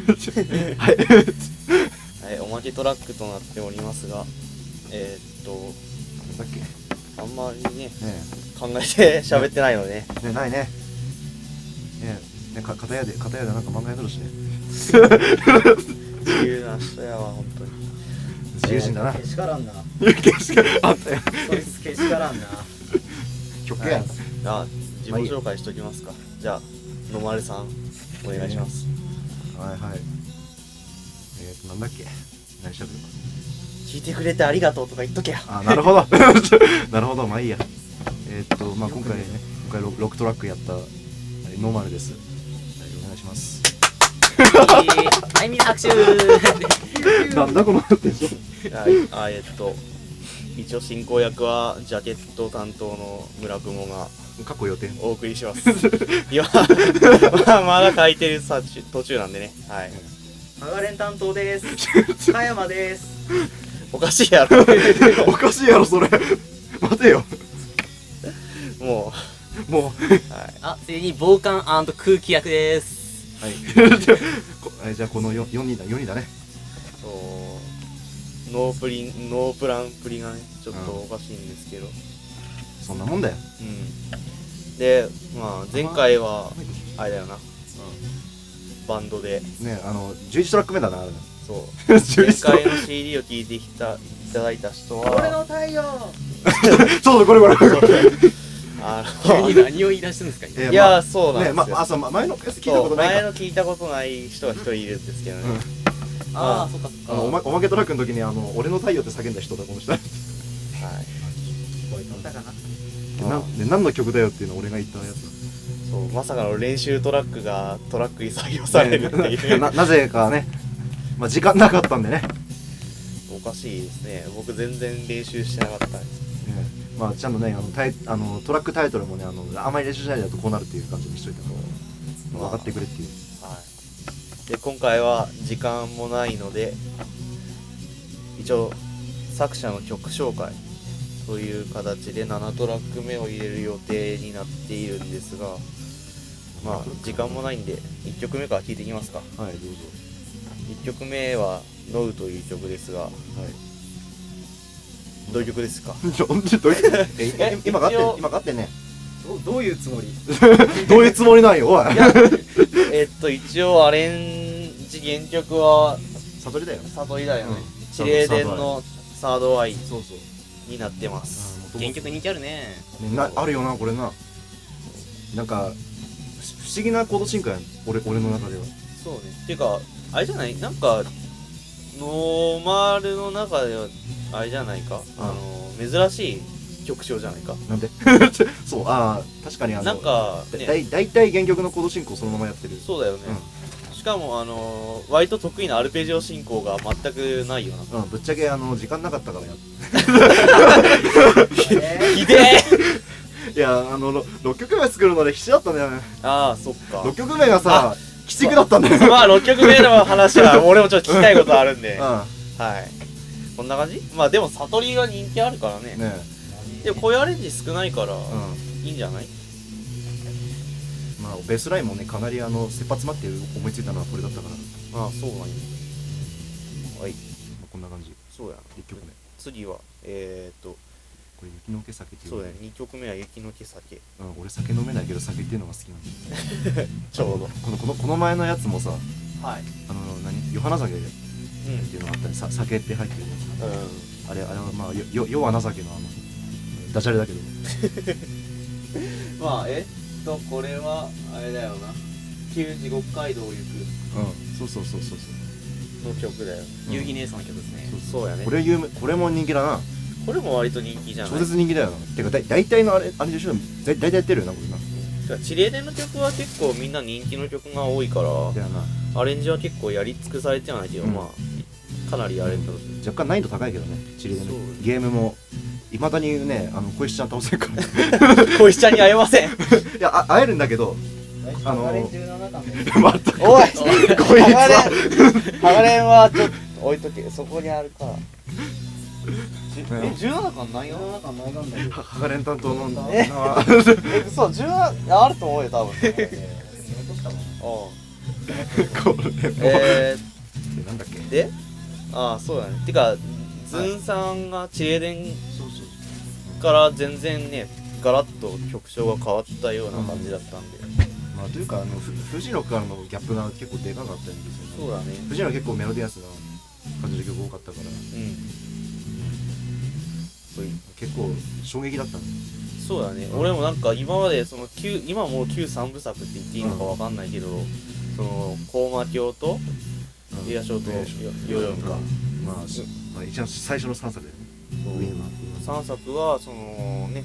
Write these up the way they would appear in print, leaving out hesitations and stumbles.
はい、 はい、おまけトラックとなっておりますが、 なんだっけあんまりね、 ね考えて喋ってないのでね。 ね、ないね。ね、片屋でなんか漫画やってるしね。 自由な人やわ、本当に。 自由人だな。 けしからんな。 けしからんあったよ。 そいつけしからんな。 曲や。 あ、自己紹介しときますか。じゃあ、野丸さん、お願いします。 はいはい。なんだっけ何しゃべるか。 聞いてくれてありがとうとか言っとけよ。 あ、なるほど。なるほど、まあいいや。まあ今回6トラックやったノーマルです。お願いします。 はい、みんな拍手。 なんだこのテンション。 はい、一応進行役はジャケット担当の村雲が過去予定。 お送りします。今、まだ書いてる途中なんでね。はい。 ハガレン担当です。加山です。 おかしいやろ。 おかしいやろそれ。待てよ。 もう、 はい。 あ、次に防寒&空気役です。 はい。じゃあこの4人だね。 ノープランプリがね、ちょっとおかしいんですけど。 そんなもんだよ。 うん。で、まあ前回はあれだよな。バンドでね、11トラック目だな。 そう前回の CD を聴いていただいた人は俺の太陽。 そうだ、これ急に何を言い出してるんですか。 いや、そうなんですよ。 ね、前のやつ聞いたことないか。 前の聞いたことない人が一人いるんですけどね。 ああ、そっかそっか。 おまけトラックの時に俺の太陽って叫んだ人だ、この人。はい。 聞こえとったかな。 何の曲だよっていうのを俺が言ったやつだ。 そう、まさかの練習トラックがトラックに採用されるっていう。 なぜかね、まあ時間なかったんでね。 おかしいですね。僕全然練習してなかったです。 まあちゃんとね、トラックタイトルもね、あまり練習しないだとこうなるっていう感じにしといたの分かってくれっていう。 はい。で、今回は時間もないので、一応作者の曲紹介という形で7トラック目を入れる予定になっているんですが、まあ時間もないんで1曲目から聴いていきますか。 はい、どうぞ。 1曲目は「ノウ」という曲ですが、はい、どういう曲ですか？ 今かってね。 どういうつもり？ どういうつもりなんよ、おい。 一応アレンジ原曲は悟りだよね。 悟りだよね。地霊伝のサードアイそうそうになってます。 原曲人気あるね。 あるよな、これな。なんか不思議なコード進化やん、俺の中では。 そうね。っていうかあれじゃない？なんかノーマルの中ではあれじゃないか？珍しい曲調じゃないか？ なんで？そう、確かになんかね、 大体原曲のコード進行そのままやってる。 そうだよね。しかも割と得意なアルペジオ進行が全くないよな。 ぶっちゃけ時間なかったからや。 ひでえ。いや6曲目作るので必死だったんだよね。 ああ、そっか。 6曲目がさ、鬼畜だったんだよ。 まあ6曲目の話は俺もちょっと聞きたいことあるんで、 はい。こんな感じ？まあでも悟りが人気あるからね。でもこういうアレンジ少ないからいいんじゃない？ まあベースラインもね、かなり切羽詰まって思いついたのはこれだったから。 ああ、そうなんや。はい。 こんな感じ。 そうや。 1曲目。 次はこれ雪の毛酒っていう。 そうだね。2曲目は雪の毛酒。 俺酒飲めないけど酒っていうのが好きなんで。 ちょうどこの前のやつもさ、 はい。 ヨハナ酒っていうのがあったり、酒って入ってるやつ。あれはまあヨハナ酒のダジャレだけど。 まあこれはあれだよな。95街道を行く。 そうの曲だよ。 遊戯姉さんの曲ですね。 そうやね。 これも人気だな。 これも割と人気じゃない？ 超絶人気だよな。てか大体のあれでしょ。大体やってるよな、これな。 地霊伝の曲は結構みんな人気の曲が多いから、アレンジは結構やり尽くされてないけど、まあかなりやれた。 若干難易度高いけどね、地霊伝のゲームもいまだにね、小石ちゃん倒せんから。 小石ちゃんに会えません。 いや、会えるんだけど、 ハガレン17巻で。 またおい、 こいつはハガレンはちょっと置いとけ、そこにあるから。17巻ないよ。 17巻ないがんだよ。 ハガレン担当のそう、17あると思うよ、多分。 これもなんだっけ。 でそうだね。てかズンさんがチレデンそうそうから全然ねガラッと曲調が変わったような感じだったんで、 まあというか藤野からのギャップが結構でかかったんですよね。 そうだね。 藤野は結構メロディアスな感じの曲多かったから、結構衝撃だったんで。 そうだね。俺もなんか今までその今もう旧三部作って言っていいのかわかんないけど、その高魔教とエアショーとヨヨンか、 まあ一番最初の3作だよね。 3作はそのね、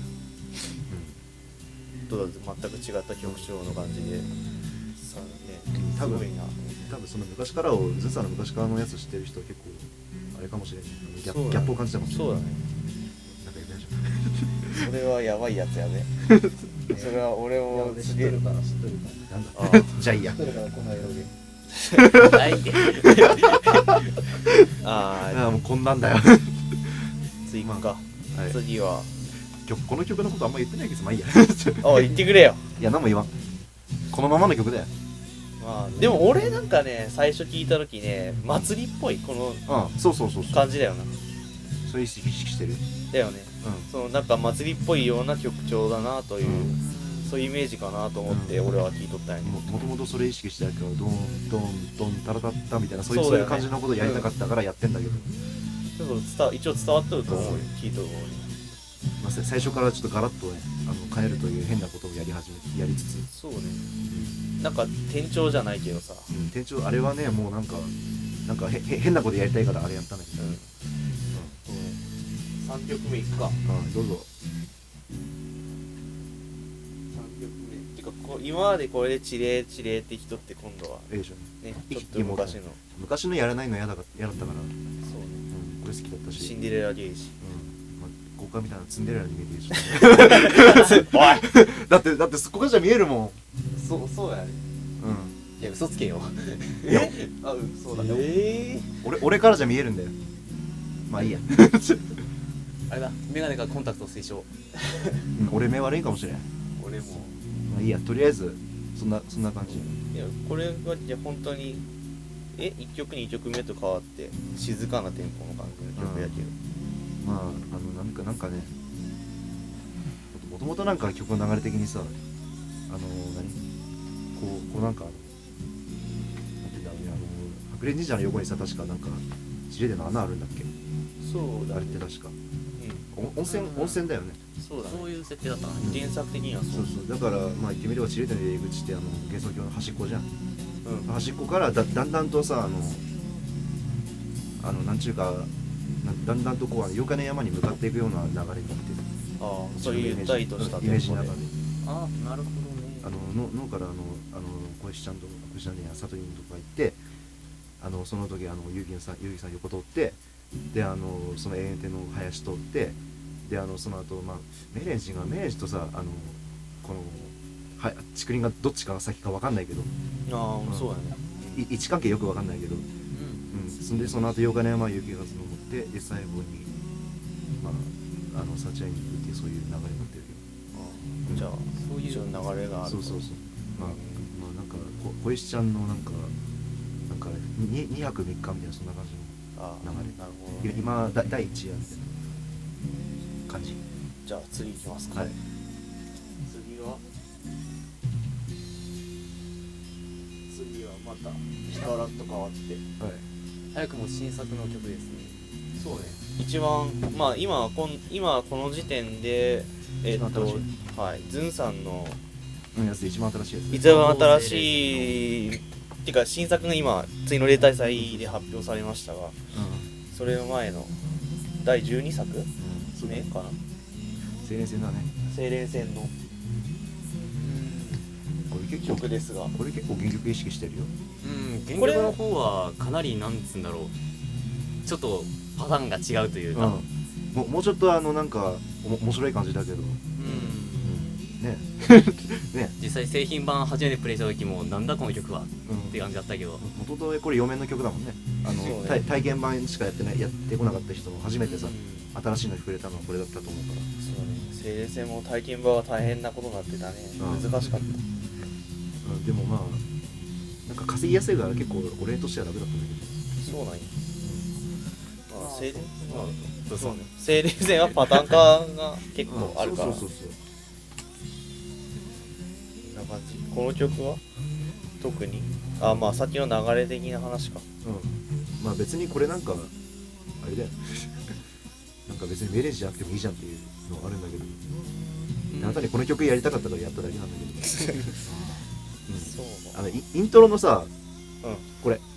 全く違った曲調の感じでさね、すごいな。 多分その昔からをズンさんの昔からのやつ知ってる人は結構あれかもしれない。ギャップを感じたかもしれない。 そうだね。 なんか大丈夫。 それはやばいやつやね。それは俺も知ってるからなんだ。じゃあいいや。 知ってるからこの色ではいでもうこんなんだよ。 次か、 はい、 次はこの曲のことあんま言ってないけど、まあいいや。 言ってくれよ。 いや何も言わん。このままの曲だよ。 でも俺なんかね、最初聞いた時ね、祭りっぽいこのそう感じだよな。 そういう意識してる。 だよね。そのなんか祭りっぽいような曲調だなという、そういうイメージかなと思って俺は聞いとったんやね。 もともとそれ意識してやるからドンドンドンタラタッタみたいなそういう感じのことをやりたかったからやってんだけど、 一応伝わっとると思うよ、聞いとる方に。 最初からちょっとガラッとね変えるという変なことをやりつつ、 そうね、なんか転調じゃないけどさ、 転調あれはねもうなんか変なことやりたいからあれやったんだけど、 3曲目いくか。 どうぞ。 3曲目てか今までこれでチレチレって人って今度はでしょね、ちょっと昔のやらないの嫌だったから、 そうね、 これ好きだったし、 シンデレラゲージ、 豪華みたいなツンデレラに見えてるしだってそこからじゃ見えるもん。 そうやね。 いや嘘つけよ。 そうだね。 俺からじゃ見えるんだよ。まあいいや。 あれだ、メガネがコンタクト推奨。 俺目悪いかもしれん。 俺もまあいいや、とりあえずそんな感じ。 いやこれはじゃ本当に1曲2曲目と変わって静かなテンポの感じの曲やけど、 まあなんかね、もともとなんか曲の流れ的にさ、こうなんかなんていうんだろうね、白蓮神社の横にさ確かなんか地レでの穴あるんだっけ。 そうだね。 あれって確か温泉だよね。 そうだね。 そういう設定だったのね。 原作的にはそうだからまあ言ってみれば地レでの入り口って幻想郷の端っこじゃん。端っこからだんだんとさなんちゅうかだんだんとこう妖怪の山に向かっていくような流れになってる。 そういうゆったりとしたイメージの中で。 なるほどね。 脳から小石ちゃんと小石ちゃんやサトリンとか行って、その時ゆうぎさん横通って、でその永遠亭の林通って、でその後明蓮寺とさこの竹林がどっちが先か分かんないけど、 そうだね。 位置関係よく分かんないけど、そんでその後妖怪の山雪が積もって、で最後に幸あいに行くっていうそういう流れになってるけど、 じゃあそういう流れがある。 そうなんか小石ちゃんのなんか2泊3日みたいなそんな感じの流れ。 なるほどね。 今第1夜みたいな感じ。 じゃあ次行きますか。 はい。 次はまたガラッと変わって、 早くも新作の曲ですね。 そうね。一番今この時点でズンさんのやつで一番新しいやつ。 一番新しいっていうか新作が今次の例大祭で発表されましたが、それの前の第12作目かな。 青蓮戦だね。 青蓮戦の曲ですが、 これ結構原曲意識してるよ。 原曲の方はかなりなんつうんだろう、ちょっとパターンが違うというか、 もうちょっとなんか面白い感じだけど、ね実際製品版初めてプレイした時もなんだこの曲はって感じだったけど、 元々これ4面の曲だもんね。体験版しかやってこなかった人も初めてさ、新しいのに触れたのはこれだったと思うから。 そうね。青蓮戦も体験版は大変なことになってたね。難しかった。 でもなんなんか稼ぎやすいから結構俺としては楽だったんだけど。 そうなんや。まあ、精霊、まあ、 そうそうね。精霊戦はパターン化が結構あるから。 そうそうそうこんな感じ。この曲は特に。あ、まあさっきの流れ的な話か。 そう。まあ別にこれなんかあれだよ。なんか別にメレージじゃなくてもいいじゃんっていうのがあるんだけど。あなたにこの曲やりたかったからやっただけなんだけど。 そうイントロのさ、これ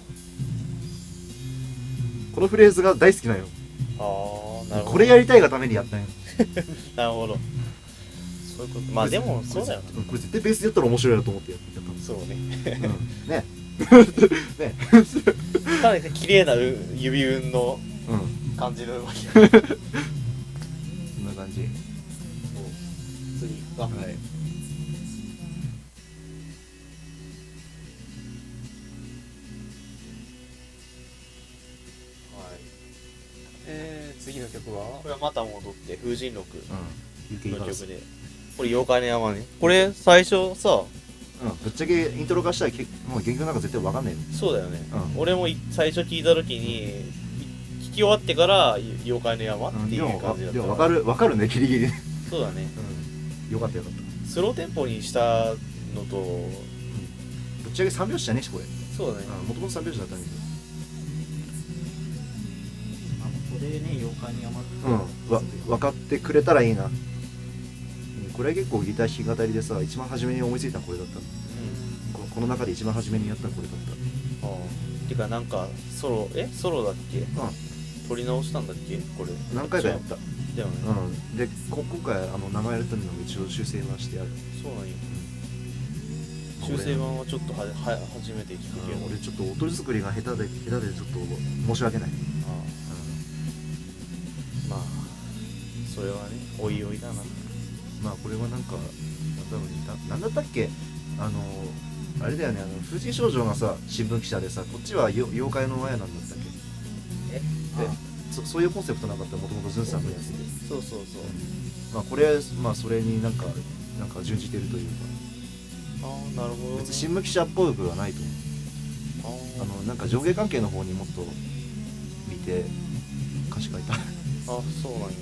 このフレーズが大好きなのよ。 ああ、なるほど。 これやりたいがためにやったんよ。 なるほど。そういうこと。まあでもそうだよな。 これ絶対ベースでやったら面白いなと思ってやったんです。 そうね。 ねねかなり綺麗な指運のうん感じの動き。 そんな感じ。 次が。 はい。 次の曲はこれはまた戻って風神録うん。 の曲で。これ妖怪の山ね。これ最初さ、 ぶっちゃけイントロ化したらもう原曲なんか絶対わかんないよ。 そうだよね。 うん俺も最初聞いた時に聞き終わってから妖怪の山っていう感じだった。 でもわかるね、ギリギリ。 そうだね。 よかったよかった。 スローテンポにしたのと、 ぶっちゃけ3拍子じゃねえしこれ。 そうだね。 もともと3拍子だったんだけこれね、妖怪の山ど。分かってくれたらいいな。これは結構ギター弾き語りでさ、一番初めに思いついたのこれだった。この中で一番初めにやったのこれだった。 てかなんかソロだっけ？撮り直したんだっけこれ？ 何回かやった。 だよね。 で今回名前やるための一応修正はしてある。 そうなんよ。修正版はちょっと初めて聞くけど。 俺ちょっと音作りが下手でちょっと申し訳ない。 まあそれはね、おいおいだな。 まあこれはなんか多分なんだったっけ、あれだよね、藤井少女がさ新聞記者でさ、こっちは妖怪の親なんだったっけ。でそういうコンセプトなかったらもともとズンさんのやつで、 そうそうそう。 まあこれまあそれになんか準じてるというか、 なるほど、ね。 別に新聞記者っぽくはないと思う。なんか上下関係の方にもっと見て歌詞書いた。 そうなんや。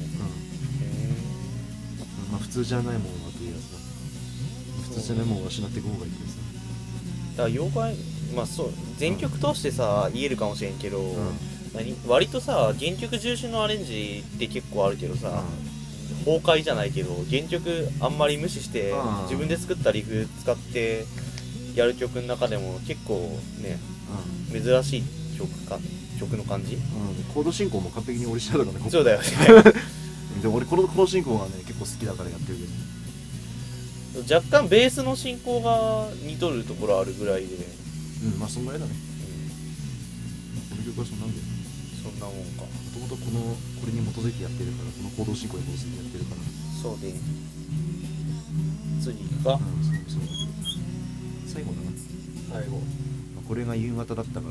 まあ普通じゃないもんはというやつだ。普通じゃないもんは失っていく方がいいですね。 だから妖怪、まあそう全曲通してさ言えるかもしれんけど、割とさ原曲重視のアレンジって結構あるけどさ、崩壊じゃないけど原曲あんまり無視して自分で作ったリフ使ってやる曲の中でも結構ね、珍しい曲の感じ。 コード進行も完璧に俺してたからね。 そうだよね。 で俺この進行がね結構好きだからやってるけど、 若干ベースの進行が似とるところあるぐらいで、 まあそんぐらいだね。この曲はそんなんだよ。 そんなもんか。 もともとこれに基づいてやってるから、このコード進行に基づいてやってるから。 そうで次行くか。 そうだけど最後だな。 最後これが夕方だったから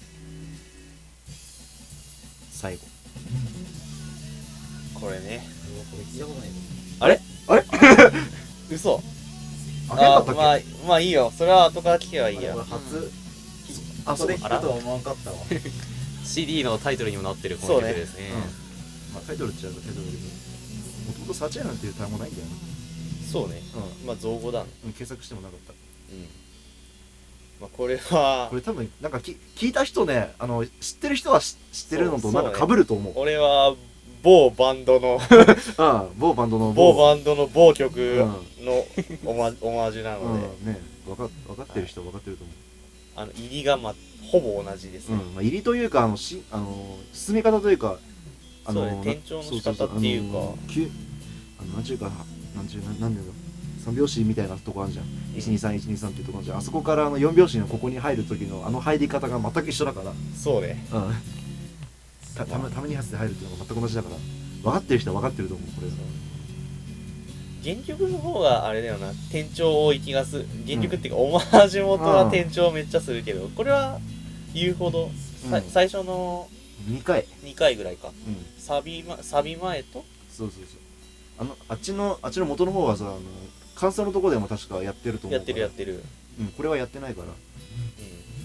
最後。 これね。 これ聞いたことない。 あれ嘘。 あれだったっけ。 まあいいよ。それは後から聞けばいいや。 初そう聞くとは思わんかったわ。 CD のタイトルにもなってるこの曲ですね。 まあタイトルっちゃうとタイトルだけど、もともとサーチェなんていう単語ないんだよね。 そうね。まあ造語だね。 検索してもなかった。 まあこれはこれ多分なんか聞いた人ね、知ってる人は知ってるのとなんか被ると思う。 俺は某バンドの某バンドの某曲のオマージュなので、 ね、分かってる人は分かってると思う。 入りがほぼ同じですね。 まあ入りというか進み方というか、 そうね、転調の仕方っていうか、 なんちゅうかなんていうの、3拍子みたいなとこあるじゃん。123123っていうとこあるじゃん。あそこから4拍子のここに入る時の入り方が全く一緒だから。 そうね。 ために発で入るっていうのが全く同じだから、分かってる人は分かってると思う。これ原曲の方があれだよな、転調多い気がする。原曲っていうか、オマージュ元は転調めっちゃするけど、これは言うほど、最初の 2回ぐらいか。サビ前と、 そうあっちの元の方はさ、感想のとこでも確かやってると思うから。 やってる。 これはやってないから。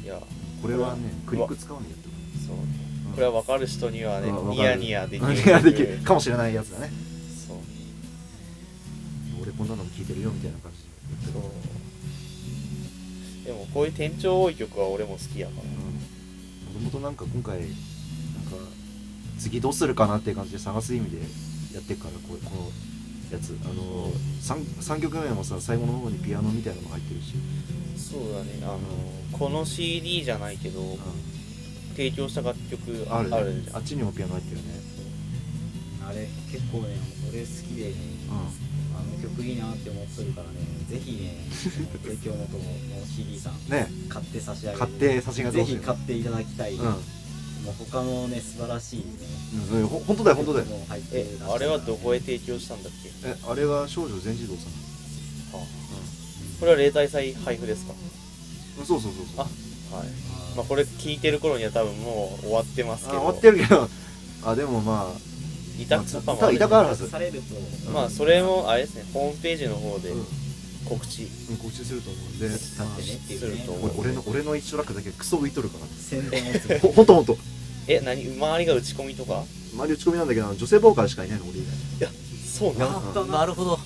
やこれはねクリック使わないやってそうる、 これは分かる人にはね、 うんニヤニヤできるニヤできるかもしれないやつだね。 そう俺こんなのも聞いてるよみたいな感じで言ってる。 でもこういう転調多い曲は俺も好きやから、 もともとなんか今回なんか次どうするかなっていう感じで探す意味でやってるから、このやつ3曲目もさ最後の方にピアノみたいなのも入ってるし、 そうだね、この CD じゃないけど、提供した楽曲あるじゃん。 あっちにもピアノ入ってるね。 あれ結構ね俺好きでね、あの曲いいなって思ってるからね、ぜひね提供元の CD さんね買って差し上げて、 買って差し上げてぜほしいひ買っていただきたい、もう他のね素晴らしいね、 本当だよ本当だよ。 もう入ってるらしいからあれはどこへ提供したんだっけ？ あれは少女全自動さん。 これは例大祭配布ですか？ そうそうそうそう。 はい。まあこれ聞いてる頃には多分もう終わってますけど。 終わってるけど、でもまあ委託とかもある。 委託あるはず。 されると、 まあそれもあれですね、ホームページの方で告知告知すると思うんで、 まあねっていうね、 俺の1トラックだけクソ浮いとるから。 宣伝をするほんと何周りが打ち込みとか？ 周り打ち込みなんだけど女性ボーカルしかいないの俺以外。 そうなの。 なるほど。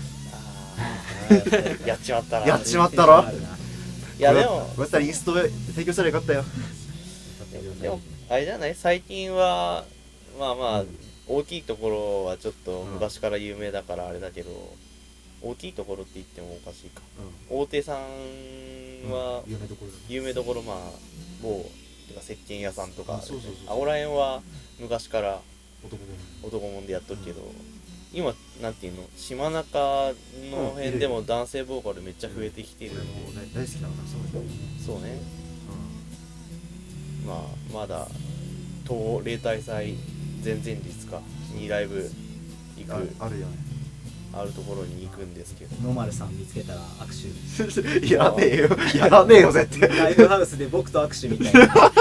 やっちまったな。 やっちまったろ。 いやでもこうやったらインスト提供したらよかったよ。 でもあれじゃない、最近はまあまあ大きいところはちょっと昔から有名だからあれだけど、大きいところって言ってもおかしいか、大手さんは有名どころだね。 有名どころ、まあ某てか石鹸屋さんとか、 そうあおらへんは昔から男で男もんでやっとるけど、今なんていうの、島中の辺でも男性ボーカルめっちゃ増えてきてる。 俺も大好きだからそうそうね。まあまだ東例大祭前々日かにライブ行くあるよね。 あるところに行くんですけど、 ノーマルさん見つけたら握手やべえよやらねえよ絶対。 ライブハウスで僕と握手みたいなも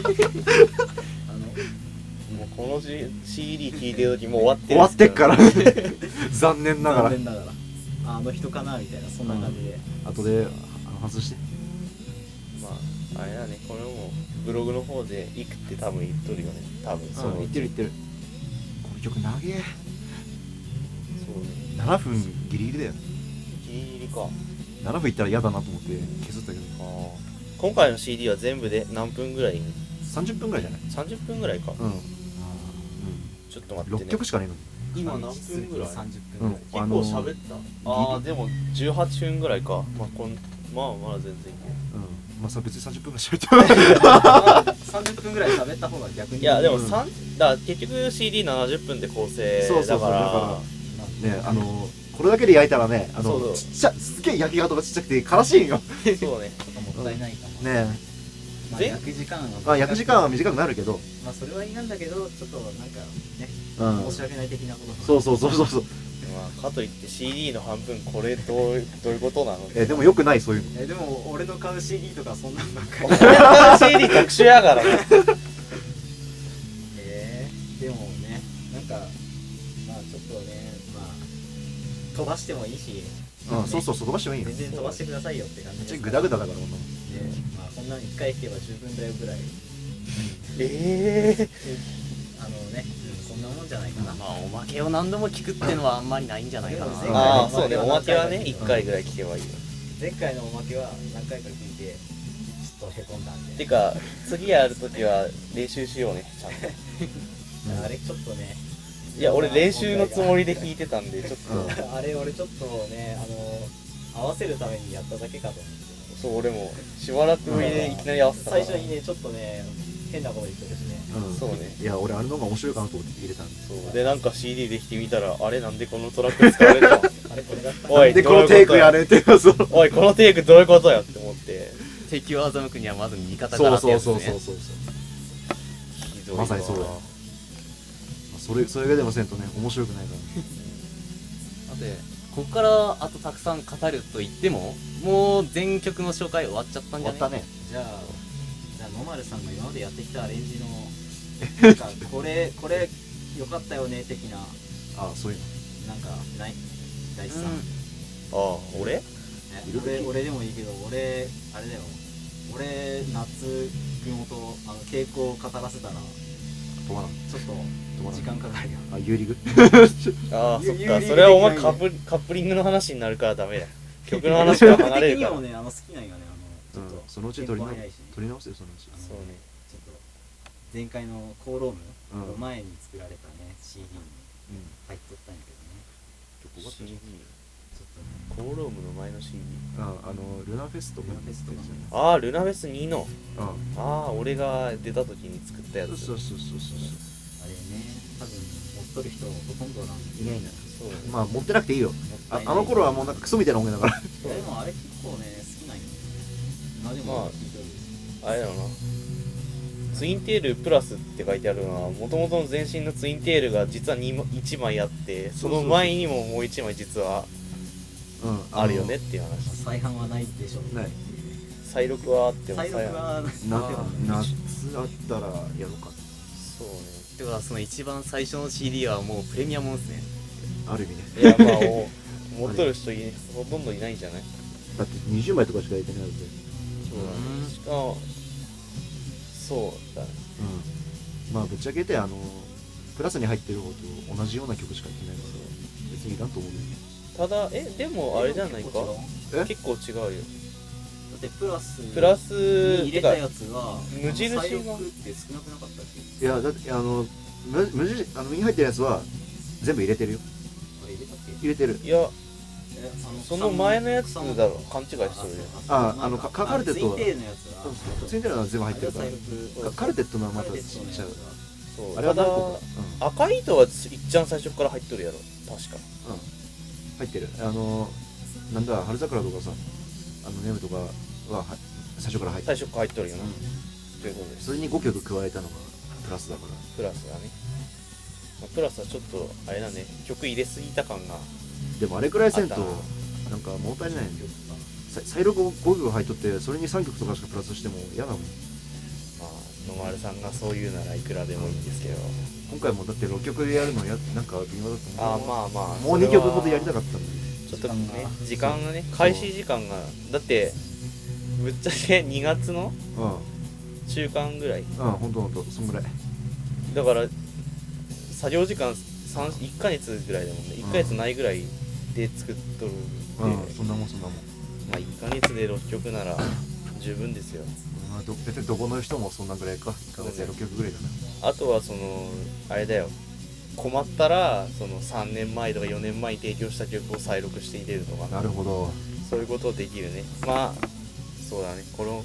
うこの CD 聴いてる時もう終わってる終わってっから残念ながら。 残念ながらあの人かなみたいな、そんな感じで、 後で外して。 まああれだね、これもブログの方で行くって多分言っとるよね、多分その言ってる。この曲長え。 そうね、 7分ギリギリだよ。 ギリギリか。 7分いったら嫌だなと思って削ったけど、 今回の CD は全部で何分ぐらい 30分ぐらいじゃない。 ？30分ぐらいか。 うんちょっと待って 6 ね、 曲しかね今何分ぐらい？ 30 えの。 結構喋った。ああでも18分ぐらいか。まあまだ全然いける。 まあさ別に30分ぐらい喋ってる。 30分ぐらい喋った方が逆にいやでも結局 CD70 分で構成だから、 ねこれだけで焼いたらねそうちっちゃすげえ焼き方がちっちゃくて悲しいんよ。 そうね。 もったいないかも、 ねまあ、 全焼く時間はまあ焼く時間は短くなるけど、 まあそれはいいなんだけど、ちょっとなんかね、 うん申し訳ない的なことそうまあかといって CD の半分これどういうことなの？ でもよくないそういうの。 でも俺の買う CD とかそんなんばっかり CD 特殊やからね。 でもね、なんかまあちょっとね、まあ飛ばしてもいいし、 そう飛ばしてもいいよ。 全然飛ばしてくださいよって感じですグダグダだからこんなもん。 まあこんな1回弾けば十分だよぐらい、そんなもんじゃないかな。 まあおまけを何度も聞くってのはあんまりないんじゃないかな。 ああそうね、おまけはね1回ぐらい聞けばいいよ。 前回のおまけは何回か聞いてちょっとへこんだんで、 てか次やるときは練習しようね、ちゃんと。 あれちょっとね、 いや俺練習のつもりで弾いてたんでちょっと、 あれ俺ちょっとね、合わせるためにやっただけかと思って、 そう俺もしばらくぶりでいきなり合わせたから。 最初にねちょっとね変なこと言ってるしね、 そうね。 いや俺あれの方が面白いかなと思って入れたんで。 そうでなんか CD できてみたら、あれなんでこのトラック使われたのあれこれだったおいでこのテイクやれってそうおいこのテイクどういうことやって思って、 敵を欺くにはまず味方からってやつですね。 ひどいわ。 まさにそうだよ。それがでもせんとね面白くないから。 だってここからあとたくさん語ると言ってももう全曲の紹介終わっちゃったんじゃね？ 終わったね。 じゃあ野丸さんが今までやってきたアレンジのなんかこれ良かったよね的な、 そういうなんかない大地さん、 ああ俺俺でもいいけど、俺あれだよ、 俺夏雲と傾向を語らせたら止まらん。 ちょっと時間かかるよ。 あ、有リグああそっか、 有利それはお前的なカップリングの話になるからダメだよ。曲の話から離れるから。 的にもね好きなんよねちょっと、 そのうち取りテンポ速いしね直せよ、そのうち。 そうね。 ちょっと前回のコーロームのうん前に作られたね CD にうん。 入っとったんやけどね結構終わったじ CD ちょっとねコーロームの前の CD。 ゃん。ルナフェスとかルナフェスとかねああルナフェス2の。 あああ俺が出た時に作ったやつ。 そうそうそうそう。 あれね多分持っとる人ほとんどなんいないんだよそうね。 まあ持ってなくていいよ。 もったいないあの頃はもうなんかクソみたいな音楽だから。 でもあれ結構ね好きなんよね今でも聴いとる、 あれだろうな。ツインテールプラスって書いてあるのはもともとの前身のツインテールが実は1枚あってその前にももう1枚実はうん。 あるよねっていう話。 再販はないでしょうない。 再録はあっても再録は夏あったらやろうか。 そうね。 てかその一番最初の CD はもうプレミアムですね。 ある意味ね。 いやまあ持っとる人ほとんどいないんじゃない。 だって20枚とかしか入れてないはずで。 そうだね。しかもそうだね。 うん。まあぶっちゃけてプラスに入ってる方と同じような曲しか入ってないから別にいらんと思うね。 ただでもあれじゃないか。 え結構違うよ。 だってプラスにに入れたやつが無印が再録って少なくなかったっけいやだって無印右に入ってるやつは全部入れてるよ。 あれ入れたっけ入れてる。 いやえその前のやつだろ勘違いしとるよ。 カルテットはツインテールのやつはツインテールは全部入ってるからあれは再録カルテットのはまたカルちっちゃうテットのやつはそうあれはただ何個か赤い糸はいっちゃん最初から入っとるやろ確か。 うん入ってるなんだ春桜とかさネムとかは最初から入ってる。 最初から入っとるよな。ということです。 それに5曲加えたのがプラスだから。 プラスだね。まあプラスはちょっとあれだね曲入れすぎた感が。 でもあれくらいせんとあったななんか物足りないんだよ。再録5曲入っとってそれに3曲とかしかプラスしても嫌だもん。 まあ野丸さんがそう言うならいくらでもいいんですけど。 今回もだって6曲でやるのなんか微妙だったもん。 まあまあもう2曲ほどやりたかったんだちょっとね時間がね開始時間がだってぶっちゃけ2月のけ中間ぐらいどほんとそんぐらい。 だから作業時間1ヶ月ぐらいだもんね。1ヶ月ないぐらいで作っとるんで、 そんなもんそんなもん。 まあ1ヶ月で6曲なら十分ですよ。 まあ別にどこの人もそんなぐらいか。1ヶ月で6曲ぐらいだな。 あとはそのあれだよ困ったらその3年前とか4年前に提供した曲を再録して入れるとかなるほど。 そういうことできるね。まあそうだね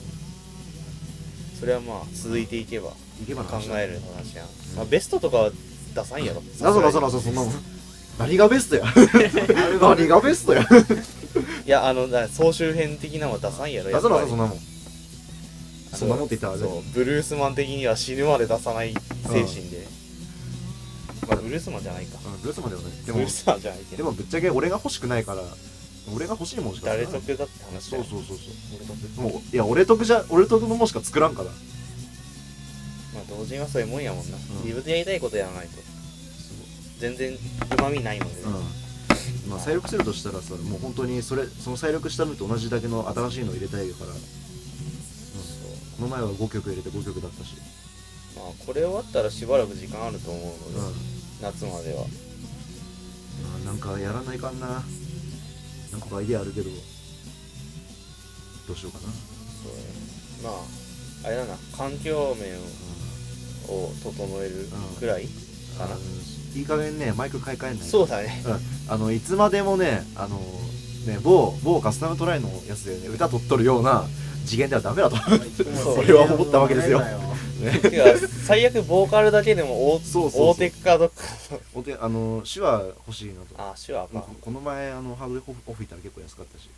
それはまあ続いていけばいけば考える話やん、まあ、ベストとかは出さんやろ。 なぞそんなもん。何がベストや何がベストやいや総集編的なのは出さんやろ。やっぱりそんなもん。そんなもんって言ったらあれだそようブルースマン的には死ぬまで出さない精神で、まあブルースマンじゃないか。 ブルースマンではない。 ブルースマンじゃないけどでもぶっちゃけ俺が欲しくないから俺が欲しいもんしか誰作らない。 得だって話だよ。 そう俺得。 もういや俺得のもんしか作らんから。 まあ同人はそういうもんやもんな、 ん自分でやりたいことやらないと全然うまみないので、 まあ再録するとしたらさもう本当にその再録したのと同じだけの新しいのを入れたいから。この前は5曲入れて5曲だったし。 まあこれ終わったらしばらく時間あると思うので、夏まではなんかやらないかんな。なんかアイデアあるけどどうしようかな。 そうね。まああれだな環境面を整えるくらいかな、 いい加減ねマイク買い替えない。 そうだね。 いつまでもね某カスタムトライのやつでね歌取っとるような次元ではダメだとそれは思ったわけですよ。 てか最悪ボーカルだけでも大手かどっか手話欲しいなと。 あ手話か。 この前ハードでオフいったら結構安かったし。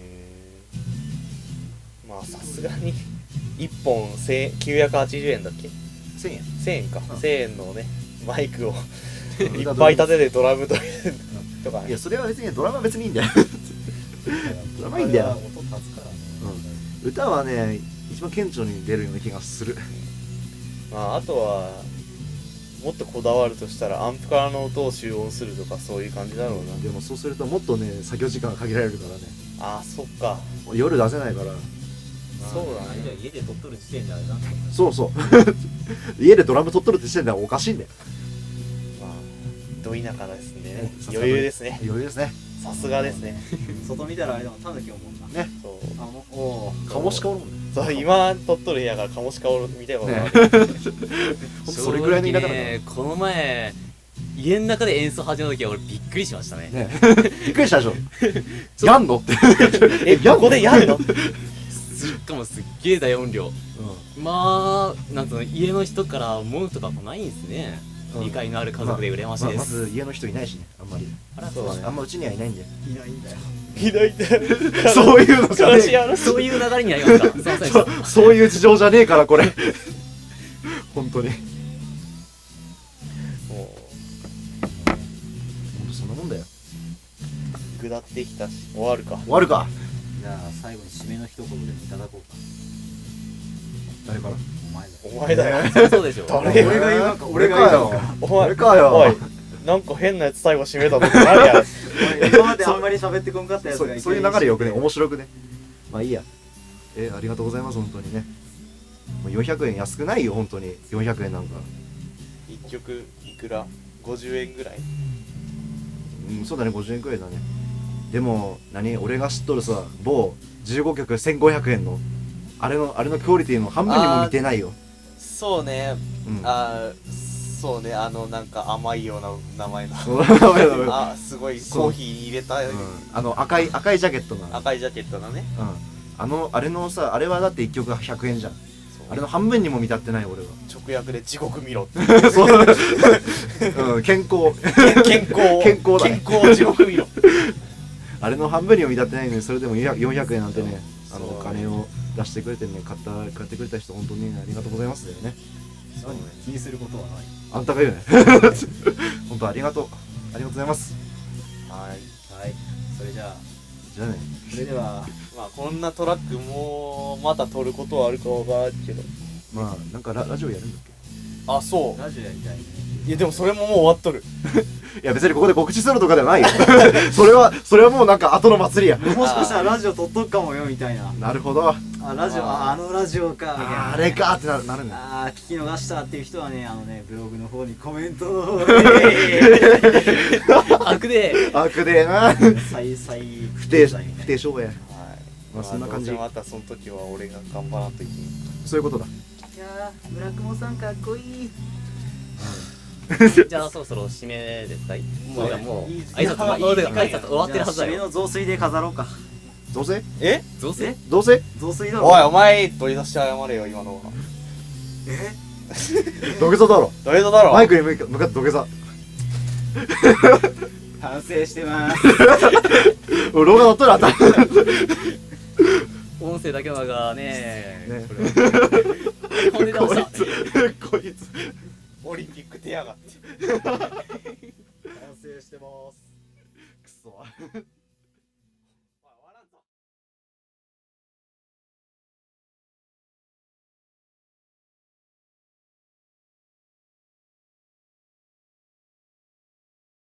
まあさすがに1本980円だっけ。 1000円。 1000円か、1000円のねマイクをうんいっぱい立ててドラムととかね。 いやそれは別にドラマは別にいいんだよドラマいいんだよ。 音立つからね、 歌はね一番顕著に出るような気がする。 まああとはもっとこだわるとしたらアンプからの音を集音するとかそういう感じだろうな。 でもそうするともっとね作業時間が限られるからね。 ああそっか。 夜出せないから。 そうだあれじゃね。 家で撮っとる時点であれだな。 そうそう家でドラム取っとるって時点ではおかしいんだよ。 まあど田舎ですんでね、 さすが余裕ですね。 余裕ですね。 さすがですね。 外見たらあれでもたぬき思うな。 ね、 そうあのおーカモシカおるもんね。 そう今撮っとる部屋からカモシカを見たような、 ねほんとそれぐらいの田舎だからね、この前家の中で演奏始めた時は俺びっくりしましたね。 ねびっくりしたでしょやんのってここでやるの？ しかもすっげえ大音量。まあなんと家の人から文句とかもないんですね。 うん理解のある家族で羨ましいで。 ますず家の人いないしね、あんまりあらそうだねあんまうちにはいないんでいないんだよ。 ひどいだよ。 そういうのじゃね悲しい話。 そういう流れになりました。すいませんでした。 そういう事情じゃねえからこれ本当にも本当そんなもんだよ。 う下ってきたし終わるか。 終わるか。 じゃあ最後に締めの一言でもいただこうか。 誰からお前だ。 お前だよ。 そうそうでしょ。 誰俺が言うのか俺かよお前俺かよおいなんか変なやつ最後締めた時何や。 今まであんまり喋ってこんかったやつがそういう流れよくね、面白くね。まあいいや。ありがとうございます本当にね。もう400円安くないよ本当に。400円なんか。 一曲いくら？50円ぐらい？ うん、そうだね、50円くらいだね。でも俺が知っとるさ、某15曲1500円のあれのクオリティの半分にも似てないよ。 そうね。 うんそうね、なんか甘いような名前のそうダメダメあ、すごいコーヒーに入れた、 赤いジャケットの赤いジャケットのね。 あれのさ、あれはだって1曲100円じゃん。 そうあれの半分にも満たってない俺は。 直訳で地獄見ろってそう、健康健康健康だね健康地獄見ろ。 あれの半分にも満たってないのに、それでも400円なんてね、 そうお金を出してくれてね、買ってくれた人本当にね、ありがとうございますだよね。 何気にすることはない。 あんたが言うね本当ありがとうございます。 はいはい。それじゃあじゃあね、 それではまあこんなトラックもまた撮ることはあるかわからんけど。 まあなんかラジオやるんだっあ、そラジオやりたいね。 う。いやでもそれももう終わっとる。 け。いや別にここで告知するとかではないよそれはもうなんか後の祭りや。 もしかしたらラジオ撮っとくかもよみたいな。 なるほど、 あ、ラジオ、あのラジオかみたいな。 あれかってなるんだよ。 聞き逃したっていう人はね、ブログの方にコメントを悪で。 悪でな再不定商売や。 はい。 まあそんな感じどうせまたその時は俺が頑張らんといけん。 そういうことだ。 いやー、村雲さんかっこいい。 じゃあそろそろ締めですかい？もういい挨拶終わってるはずだよ。 締めの雑炊で飾ろうか。 どうせえ？ どうせ？ どうせ雑炊だろ。 おいお前取り出して謝れよ今のは。 土下座だろ。 どういうことだろ？ マイクに向かって土下座。 反省してます。 動画乗っとるあた音声だけのがね。 ねこれは骨で押した。 こいつオリンピック出やがって。 反省してます。くそ